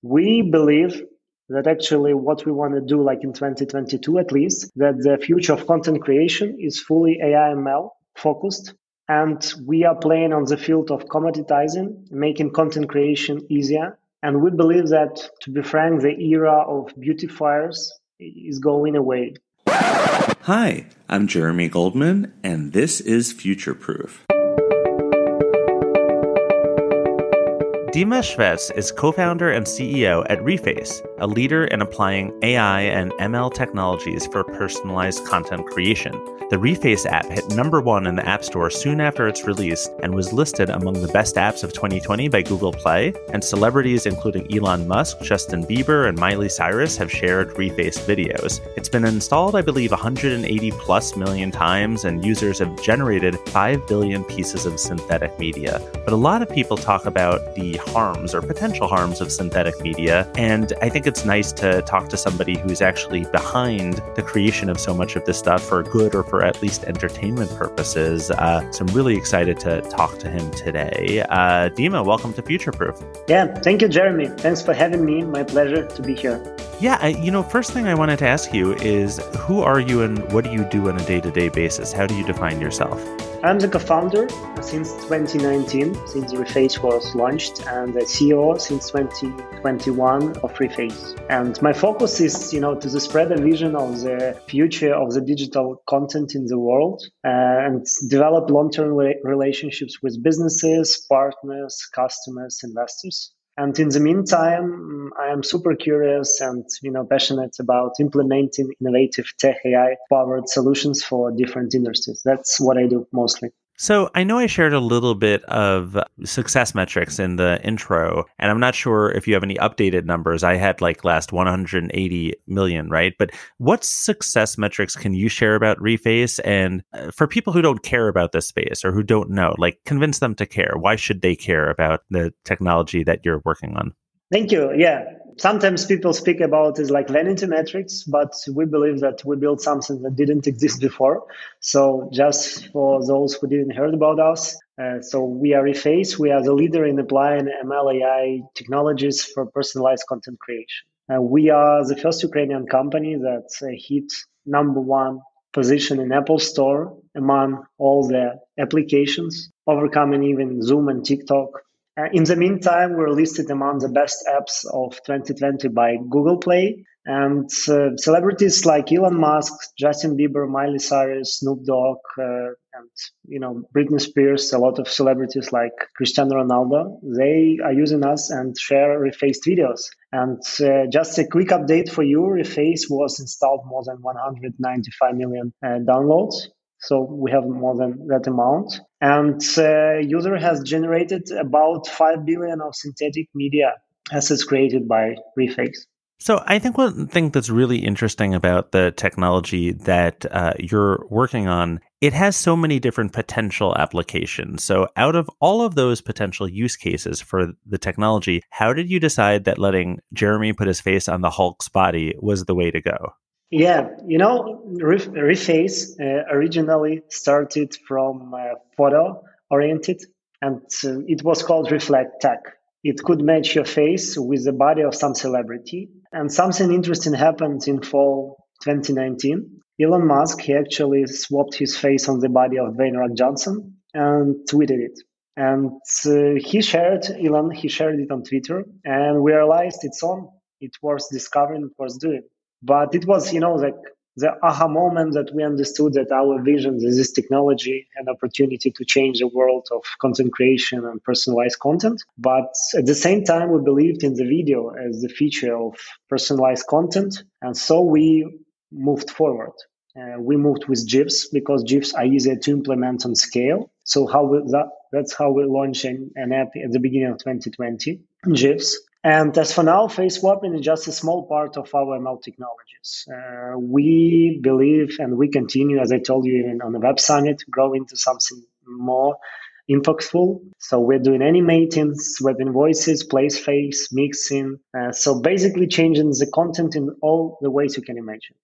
We believe that actually what we want to do, like in 2022 at least, that the future of content creation is fully AI ML focused. And we are playing on the field of commoditizing, making content creation easier. And we believe that, to be frank, the era of beautifiers is going away. Hi, I'm Jeremy Goldman, and this is Future Proof. Dima Shvets is co-founder and CEO at Reface, a leader in applying AI and ML technologies for personalized content creation. The Reface app hit #1 in the App Store soon after its release and was listed among the best apps of 2020 by Google Play, and celebrities including Elon Musk, Justin Bieber, and Miley Cyrus have shared Reface videos. It's been installed, I believe, 180 plus million times, and users have generated 5 billion pieces of synthetic media. But a lot of people talk about the harms or potential harms of synthetic media, and I think it's nice to talk to somebody who's actually behind the creation of so much of this stuff for good or for at least entertainment purposes. So I'm really excited to talk to him today. Dima, welcome to Future Proof. Yeah, thank you, Jeremy. Thanks for having me. My pleasure to be here. Yeah, first thing I wanted to ask you is, who are you and what do you do on a day-to-day basis? How do you define yourself? I'm the co-founder since 2019, since Reface was launched, and the CEO since 2021 of Reface. And my focus is, to spread the vision of the future of the digital content in the world and develop long-term relationships with businesses, partners, customers, investors. And in the meantime, I am super curious and passionate about implementing innovative tech AI-powered solutions for different industries. That's what I do mostly. So I know I shared a little bit of success metrics in the intro, and I'm not sure if you have any updated numbers. I had last 180 million, right? But what success metrics can you share about Reface? And for people who don't care about this space or who don't know, convince them to care. Why should they care about the technology that you're working on? Thank you. Yeah. Sometimes people speak about it like vanity metrics, but we believe that we built something that didn't exist before. So just for those who didn't heard about us, so we are Reface. We are the leader in applying ML AI technologies for personalized content creation. We are the first Ukrainian company that hit #1 position in Apple Store among all the applications, overcoming even Zoom and TikTok. In the meantime, we're listed among the best apps of 2020 by Google Play. And celebrities like Elon Musk, Justin Bieber, Miley Cyrus, Snoop Dogg, and Britney Spears, a lot of celebrities like Cristiano Ronaldo, they are using us and share Reface videos. And just a quick update for you, Reface was installed more than 195 million downloads. So we have more than that amount. And user has generated about 5 billion of synthetic media assets created by Reface. So I think one thing that's really interesting about the technology that you're working on, it has so many different potential applications. So out of all of those potential use cases for the technology, how did you decide that letting Jeremy put his face on the Hulk's body was the way to go? Yeah, Reface originally started from photo-oriented, and it was called Reflect Tech. It could match your face with the body of some celebrity. And something interesting happened in fall 2019. Elon Musk, he actually swapped his face on the body of Dwayne Rock Johnson and tweeted it. And he shared it on Twitter, and we realized it's on. It was discovering, it was doing. But it was, the aha moment that we understood that our vision is this technology, an opportunity to change the world of content creation and personalized content. But at the same time, we believed in the video as the feature of personalized content. And so we moved forward. We moved with GIFs because GIFs are easier to implement on scale. So that's how we launched an app at the beginning of 2020, GIFs. And as for now, face swapping is just a small part of our ML technologies. We believe, and we continue, as I told you, even on the Web Summit, grow into something more impactful. So we're doing animating, swapping voices, place face, mixing. So basically changing the content in all the ways you can imagine.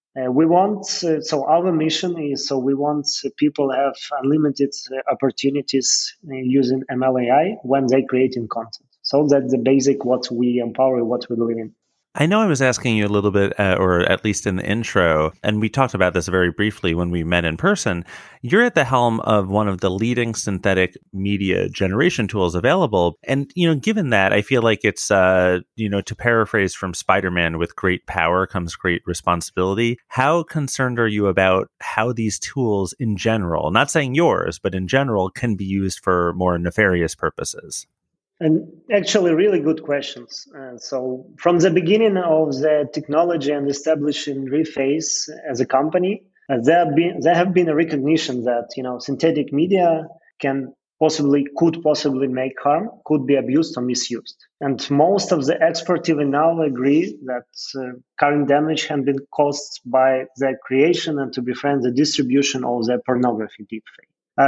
So our mission is, we want people have unlimited opportunities using ML AI when they're creating content. So that's the basic what we empower, what we believe in. I know I was asking you a little bit, or at least in the intro, and we talked about this very briefly when we met in person. You're at the helm of one of the leading synthetic media generation tools available. And, given that, I feel like it's, to paraphrase from Spider-Man, with great power comes great responsibility. How concerned are you about how these tools in general, not saying yours, but in general, can be used for more nefarious purposes? And actually, really good questions. So from the beginning of the technology and establishing Reface as a company, there have been a recognition that synthetic media could possibly make harm, could be abused or misused. And most of the experts even now agree that current damage has been caused by the creation and, to be frank, the distribution of the pornography deepfake.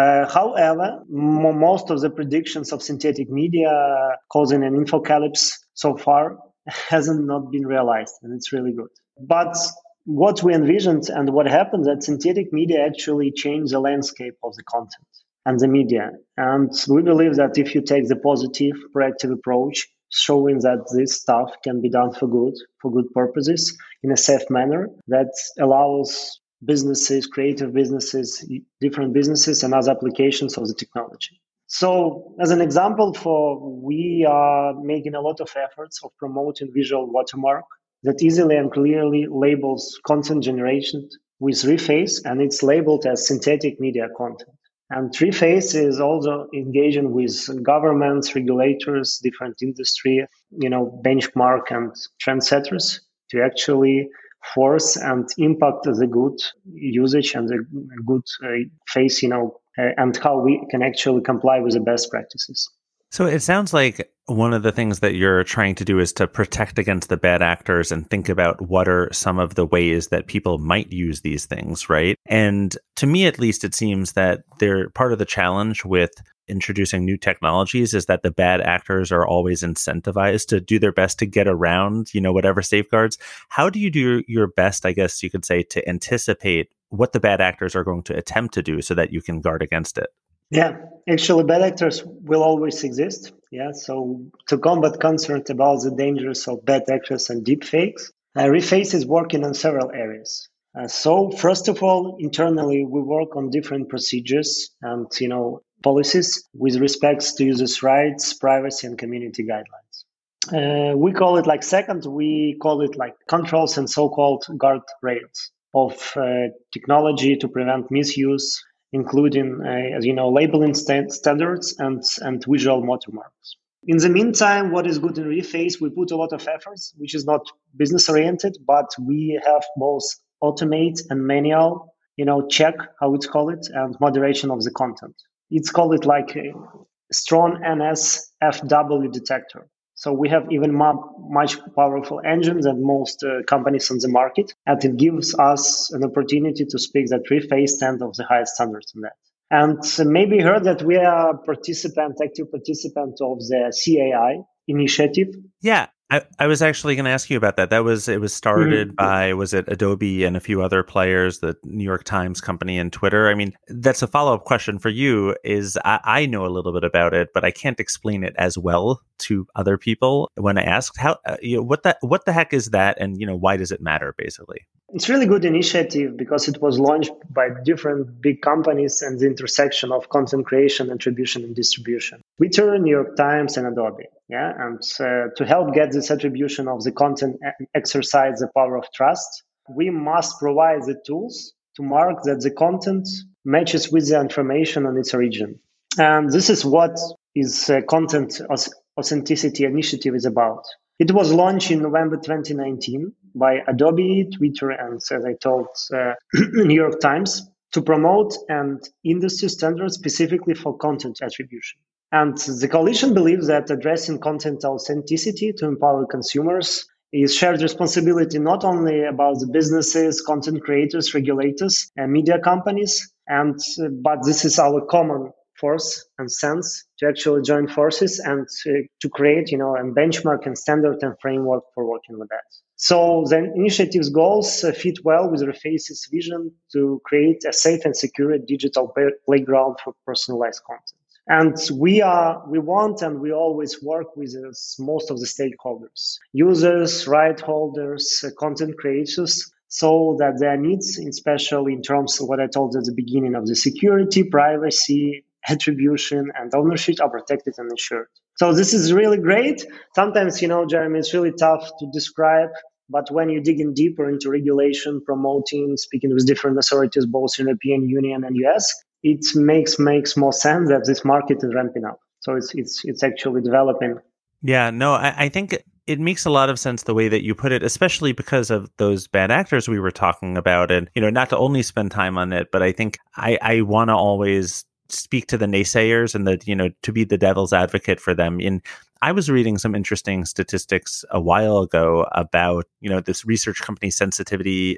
However, most of the predictions of synthetic media causing an infocalypse so far hasn't not been realized, and it's really good. But what we envisioned and what happened, that synthetic media actually changed the landscape of the content and the media. And we believe that if you take the positive, proactive approach, showing that this stuff can be done for good purposes in a safe manner, that allows businesses, creative businesses, different businesses, and other applications of the technology. So as an example, we are making a lot of efforts of promoting visual watermark that easily and clearly labels content generation with Reface, and it's labeled as synthetic media content. And Reface is also engaging with governments, regulators, different industry, benchmark and trendsetters to actually force and impact the good usage and the good face, and how we can actually comply with the best practices. So it sounds like one of the things that you're trying to do is to protect against the bad actors and think about what are some of the ways that people might use these things, right? And to me, at least, it seems that they're part of the challenge with introducing new technologies is that the bad actors are always incentivized to do their best to get around, whatever safeguards. How do you do your best, I guess you could say, to anticipate what the bad actors are going to attempt to do so that you can guard against it? Yeah, actually, bad actors will always exist. Yeah, so to combat concerns about the dangers of bad actors and deepfakes, Reface is working on several areas. So first of all, internally, we work on different procedures and, policies with respects to users' rights, privacy, and community guidelines. We call it controls and so-called guardrails of technology to prevent misuse, including, labeling standards and visual watermarks. In the meantime, what is good in Reface, we put a lot of efforts, which is not business-oriented, but we have both automate and manual, check, how it's called it, and moderation of the content. It's called it like a strong NSFW detector. So we have even much powerful engine than most companies on the market, and it gives us an opportunity to speak that Reface stands of the highest standards in that. And maybe you heard that we are active participant of the CAI initiative. Yeah, I was actually going to ask you about that. It was started by, was it Adobe and a few other players, the New York Times company and Twitter? I mean, that's a follow-up question for you is I know a little bit about it, but I can't explain it as well to other people when I ask what the heck is that? And, why does it matter basically? It's really good initiative because it was launched by different big companies and the intersection of content creation, attribution, and distribution. Twitter, New York Times, and Adobe. Yeah, and to help get this attribution of the content and exercise the power of trust, we must provide the tools to mark that the content matches with the information on its origin. And this is what is content authenticity initiative is about. It was launched in November 2019 by Adobe, Twitter, and, as I told, New York Times to promote an industry standard specifically for content attribution. And the coalition believes that addressing content authenticity to empower consumers is shared responsibility not only about the businesses, content creators, regulators, and media companies, but this is our common force and sense to actually join forces and to create, a benchmark and standard and framework for working with that. So the initiative's goals fit well with Reface's vision to create a safe and secure digital playground for personalized content. And we want and we always work with most of the stakeholders, users, right holders, content creators, so that their needs, especially in terms of what I told at the beginning of the security, privacy, attribution, and ownership, are protected and ensured. So this is really great. Sometimes, Jeremy, it's really tough to describe. But when you dig in deeper into regulation, promoting, speaking with different authorities, both European Union and US, it makes more sense that this market is ramping up. So it's actually developing. Yeah, no, I think it makes a lot of sense the way that you put it, especially because of those bad actors we were talking about. And, not to only spend time on it, but I think I want to always speak to the naysayers and to be the devil's advocate for them. I was reading some interesting statistics a while ago about, this research company Sensity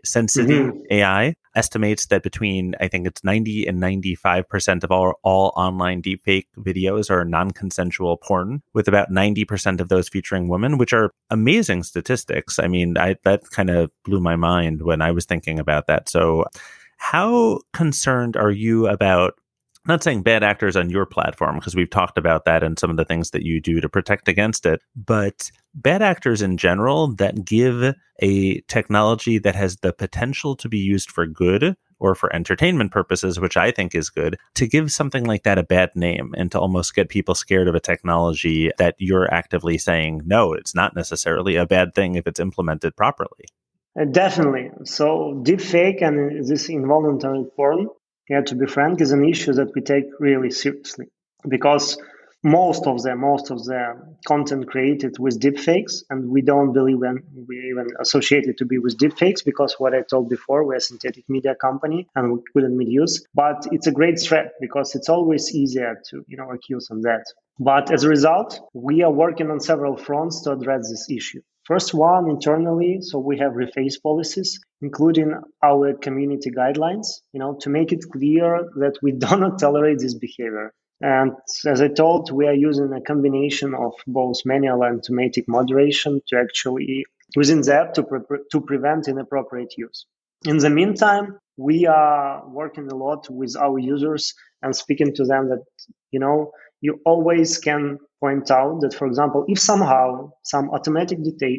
AI estimates that between, I think it's 90 and 95% of all online deepfake videos are non-consensual porn, with about 90% of those featuring women, which are amazing statistics. I mean, that kind of blew my mind when I was thinking about that. So how concerned are you about, not saying bad actors on your platform, because we've talked about that and some of the things that you do to protect against it, but bad actors in general that give a technology that has the potential to be used for good or for entertainment purposes, which I think is good, to give something like that a bad name and to almost get people scared of a technology that you're actively saying, no, it's not necessarily a bad thing if it's implemented properly. Definitely. So deepfake and this involuntary porn, to be frank, is an issue that we take really seriously, because most of the content created with deepfakes, and we don't believe when we even associate it to be with deepfakes, because what I told before, we're a synthetic media company and we couldn't misuse. But it's a great threat because it's always easier to accuse on that. But as a result, we are working on several fronts to address this issue. First one, internally, so we have reface policies, including our community guidelines, to make it clear that we do not tolerate this behavior. And as I told, we are using a combination of both manual and automatic moderation to actually, within the app, to prevent inappropriate use. In the meantime, we are working a lot with our users and speaking to them that, you always can point out that, for example, if somehow some automatic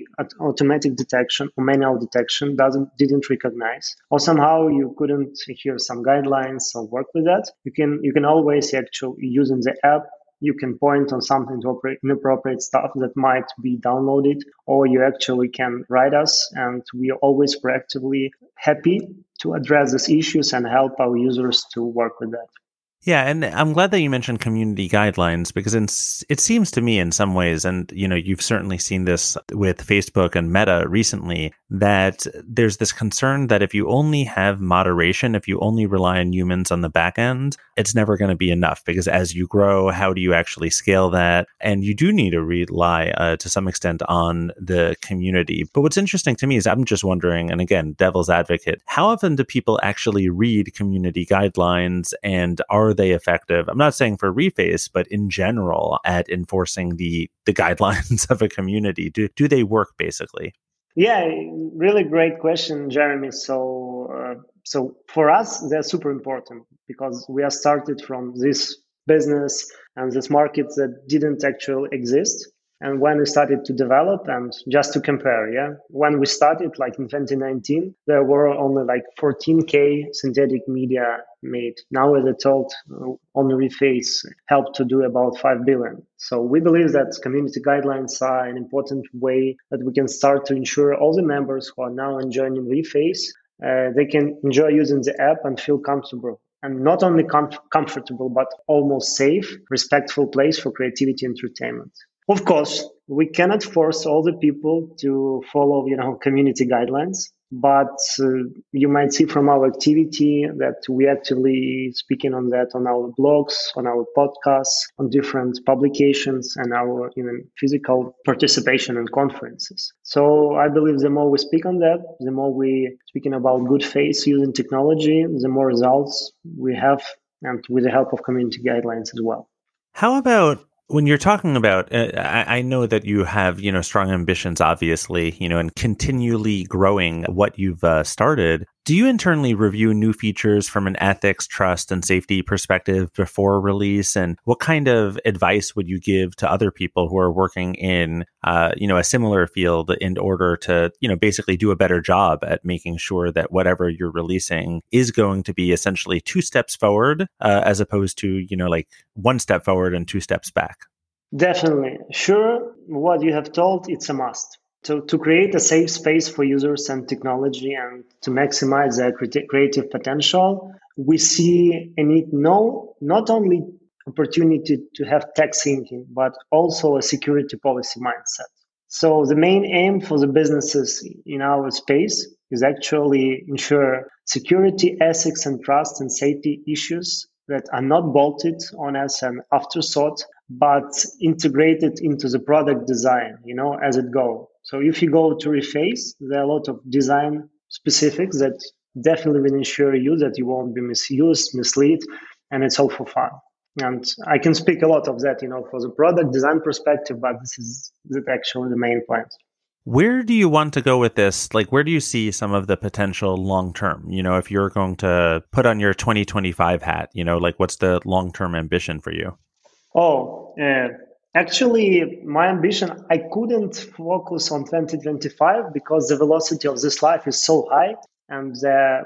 detection or manual detection didn't recognize, or somehow you couldn't hear some guidelines or work with that, you can always actually, using the app, you can point on something to inappropriate stuff that might be downloaded, or you actually can write us, and we are always proactively happy to address these issues and help our users to work with that. Yeah, and I'm glad that you mentioned community guidelines, because it seems to me in some ways, and you've certainly seen this with Facebook and Meta recently, that there's this concern that if you only have moderation, if you only rely on humans on the back end, it's never going to be enough, because as you grow, how do you actually scale that? And you do need to rely to some extent on the community. But what's interesting to me is I'm just wondering, and again, devil's advocate, how often do people actually read community guidelines, and are they effective? I'm not saying for Reface, but in general at enforcing the guidelines of a community. Do they work basically? Yeah, really great question, Jeremy. So for us, they're super important because we are started from this business and this market that didn't actually exist. And when we started to develop, and just to compare, when we started, like in 2019, there were only like 14K synthetic media made. Now, as I told, only Reface helped to do about 5 billion. So we believe that community guidelines are an important way that we can start to ensure all the members who are now joining Reface, they can enjoy using the app and feel comfortable. And not only comfortable, but almost safe, respectful place for creativity and entertainment. Of course, we cannot force all the people to follow, community guidelines, but you might see from our activity that we actively speaking on that on our blogs, on our podcasts, on different publications, and our even physical participation in conferences. So I believe the more we speak on that, the more we speaking about good faith using technology, the more results we have, and with the help of community guidelines as well. How about when you're talking about, I know that you have, strong ambitions, obviously, and continually growing what you've started. Do you internally review new features from an ethics, trust, and safety perspective before release? And what kind of advice would you give to other people who are working in, a similar field in order to, basically do a better job at making sure that whatever you're releasing is going to be essentially 2 steps forward, as opposed to, like 1 step forward and 2 steps back? Definitely. Sure, what you have told, it's a must. To create a safe space for users and technology and to maximize their creative potential, we see a need not only opportunity to have tech thinking, but also a security policy mindset. So the main aim for the businesses in our space is actually ensure security, ethics, and trust and safety issues that are not bolted on as an afterthought, but integrated into the product design, as it goes. So if you go to Reface, there are a lot of design specifics that definitely will ensure you that you won't be misused, misled, and it's all for fun. And I can speak a lot of that, for the product design perspective, but this is actually the main point. Where do you want to go with this? Like, where do you see some of the potential long term? If you're going to put on your 2025 hat, what's the long term ambition for you? Actually, my ambition, I couldn't focus on 2025 because the velocity of this life is so high. And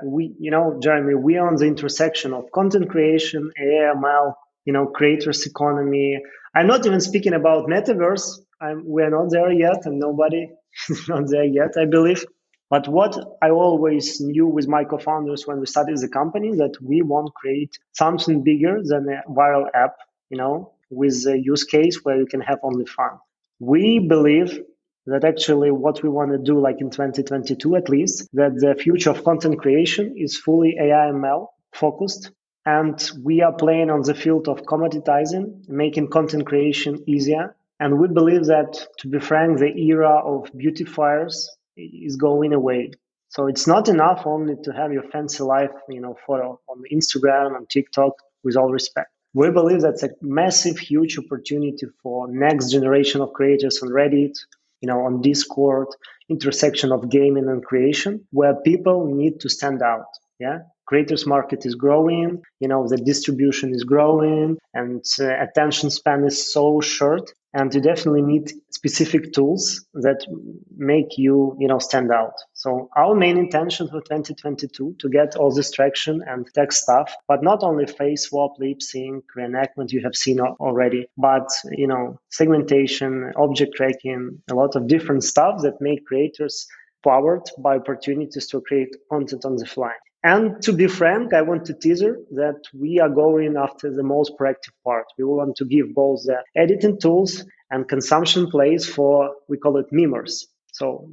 Jeremy, we are on the intersection of content creation, AML, creators economy. I'm not even speaking about metaverse. We're not there yet, and nobody is not there yet, I believe. But what I always knew with my co-founders when we started the company, that we want to create something bigger than a viral app, with a use case where you can have only fun. We believe that actually what we want to do, like in 2022 at least, that the future of content creation is fully AI/ML focused. And we are playing on the field of commoditizing, making content creation easier. And we believe that, to be frank, the era of beautifiers is going away. So it's not enough only to have your fancy life, photo on Instagram and TikTok, with all respect. We believe that's a massive, huge opportunity for next generation of creators on Reddit, on Discord, intersection of gaming and creation, where people need to stand out. Yeah. Creators market is growing, the distribution is growing, and attention span is so short. And you definitely need specific tools that make you, stand out. So our main intention for 2022 to get all this traction and tech stuff, but not only face swap, lip sync, reenactment you have seen already, but, segmentation, object tracking, a lot of different stuff that make creators powered by opportunities to create content on the fly. And to be frank, I want to teaser that we are going after the most proactive part. We want to give both the editing tools and consumption plays for, we call it memers. So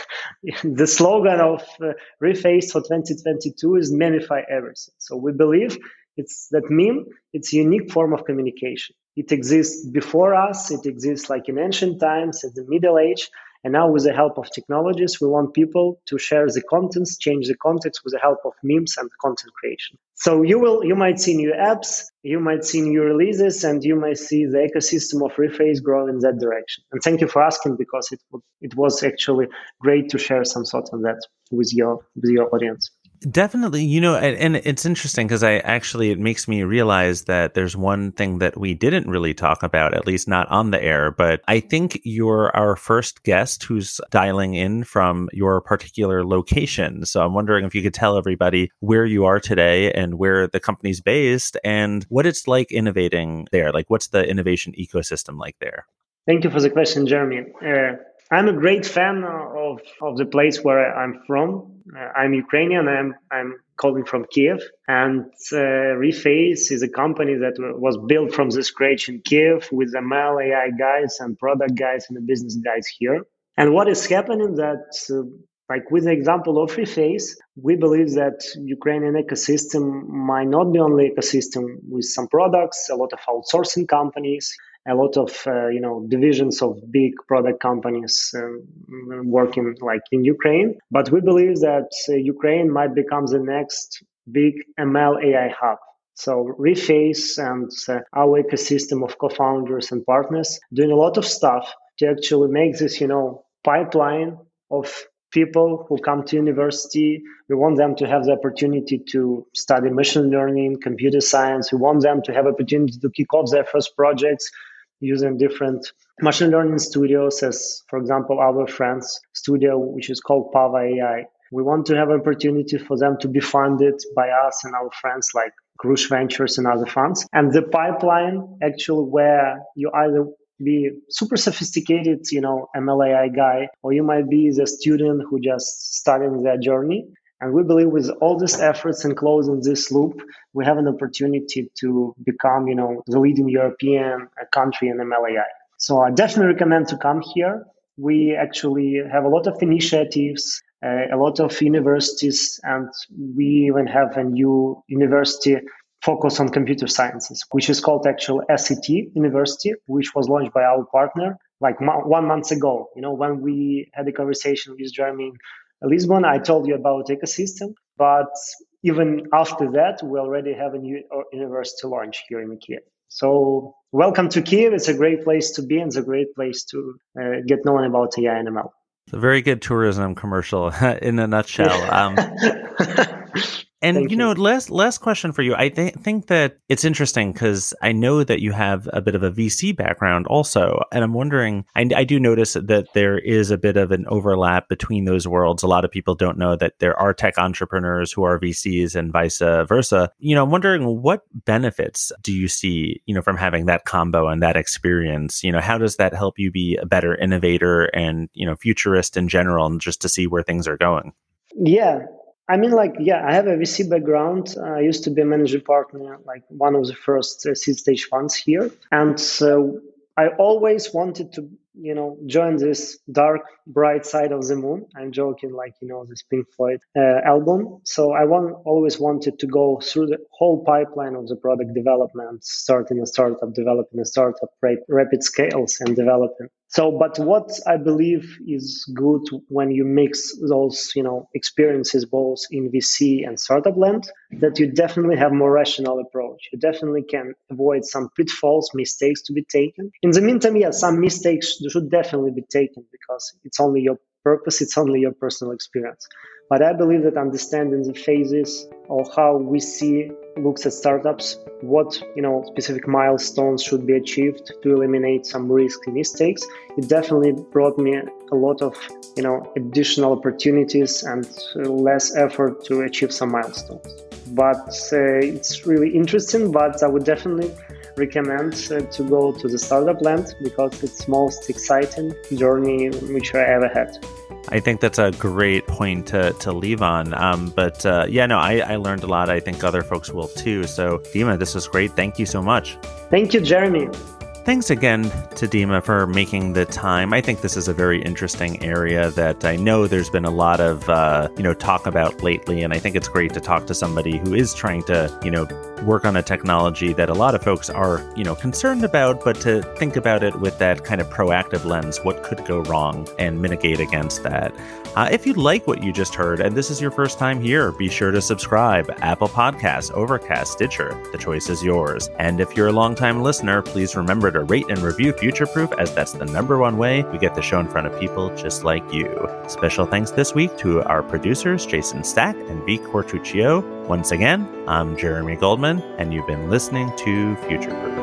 the slogan of Reface for 2022 is memify everything. So we believe it's that meme, it's a unique form of communication. It exists before us, it exists like in ancient times, in the Middle Age. And now with the help of technologies, we want people to share the contents, change the context with the help of memes and content creation. So you might see new apps, you might see new releases, and you might see the ecosystem of Reface grow in that direction. And thank you for asking, because it was actually great to share some thoughts on that with your audience. Definitely, and it's interesting because it makes me realize that there's one thing that we didn't really talk about, at least not on the air, but I think you're our first guest who's dialing in from your particular location. So I'm wondering if you could tell everybody where you are today and where the company's based and what it's like innovating there. Like, what's the innovation ecosystem like there? Thank you for the question, Jeremy. I'm a great fan of the place where I'm from. I'm Ukrainian. I'm calling from Kiev, and Reface is a company that was built from the scratch in Kiev with ML, AI guys and product guys and the business guys here. And what is happening that, like with the example of Reface, we believe that Ukrainian ecosystem might not be only ecosystem with some products, a lot of outsourcing companies, a lot of divisions of big product companies working like in Ukraine. But we believe that Ukraine might become the next big ML AI hub. So Reface and our ecosystem of co-founders and partners doing a lot of stuff to actually make this, pipeline of people who come to university. We want them to have the opportunity to study machine learning, computer science. We want them to have opportunity to kick off their first projects using different machine learning studios, as, for example, our friends studio, which is called Pava AI. We want to have opportunity for them to be funded by us and our friends like Krush Ventures and other funds. And the pipeline actually where you either be super sophisticated, ML AI guy, or you might be the student who just starting their journey. And we believe with all these efforts and closing this loop, we have an opportunity to become, the leading European country in ML AI. So I definitely recommend to come here. We actually have a lot of initiatives, a lot of universities, and we even have a new university focus on computer sciences, which is called actual SET University, which was launched by our partner like 1 month ago. When we had a conversation with Jeremy in Lisbon, I told you about ecosystem, but even after that, we already have a new university launch here in Kiev. So welcome to Kiev. It's a great place to be, and it's a great place to get known about AI and ML. It's a very good tourism commercial in a nutshell. And, last question for you. I think that it's interesting because I know that you have a bit of a VC background also. And I'm wondering, I do notice that there is a bit of an overlap between those worlds. A lot of people don't know that there are tech entrepreneurs who are VCs and vice versa. I'm wondering what benefits do you see, from having that combo and that experience? How does that help you be a better innovator and, futurist in general, and just to see where things are going? Yeah. I have a VC background. I used to be a managing partner, like one of the first seed stage funds here. And so I always wanted to, join this dark, bright side of the moon. I'm joking, this Pink Floyd album. So I always wanted to go through the whole pipeline of the product development, starting a startup, developing a startup, rapid scales and developing. So, but what I believe is good when you mix those, experiences both in VC and startup land, that you definitely have more rational approach. You definitely can avoid some pitfalls, mistakes to be taken. In the meantime, some mistakes should definitely be taken because it's only your purpose, it's only your personal experience. But I believe that understanding the phases of how VC looks at startups, what specific milestones should be achieved to eliminate some risky mistakes, it definitely brought me a lot of additional opportunities and less effort to achieve some milestones. But it's really interesting. But I would definitely recommend to go to the startup land because it's most exciting journey which I ever had. I think that's a great point to leave on. I learned a lot. I think other folks will too. So Dima, this was great. Thank you so much. Thank you, Jeremy. Thanks again to Dima for making the time. I think this is a very interesting area that I know there's been a lot of, talk about lately. And I think it's great to talk to somebody who is trying to, work on a technology that a lot of folks are, concerned about, but to think about it with that kind of proactive lens, what could go wrong and mitigate against that. If you like what you just heard and this is your first time here, be sure to subscribe. Apple Podcasts, Overcast, Stitcher, the choice is yours. And if you're a longtime listener, please remember to rate and review Futureproof, as that's the number one way we get the show in front of people just like you. Special thanks this week to our producers, Jason Stack and V. Cortuccio. Once again, I'm Jeremy Goldman, and you've been listening to Futureproof.